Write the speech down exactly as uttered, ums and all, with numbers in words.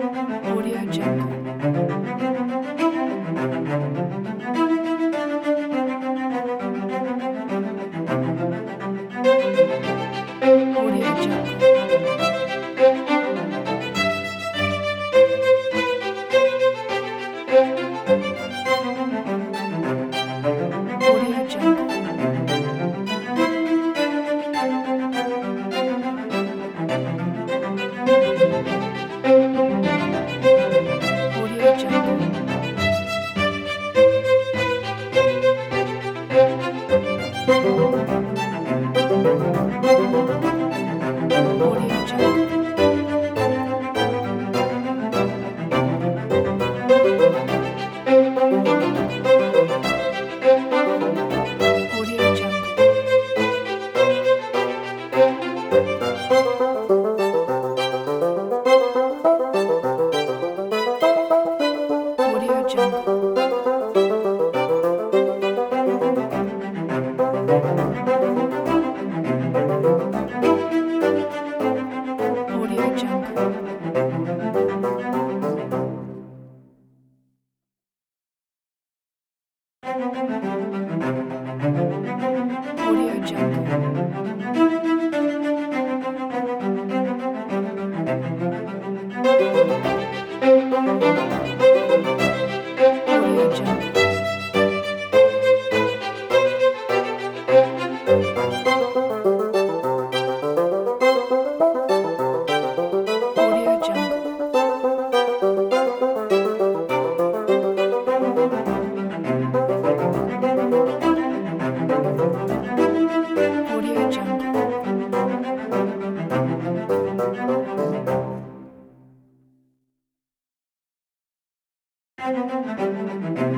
Audio Jungle. Audio Jungle. Audio Jungle. Audio Jungle. Audio Jungle. Audio Jungle. Audio Jungle. Audio Jungle. Audio Jungle. Audio Jungle. Audio Jungle. Audio Jungle.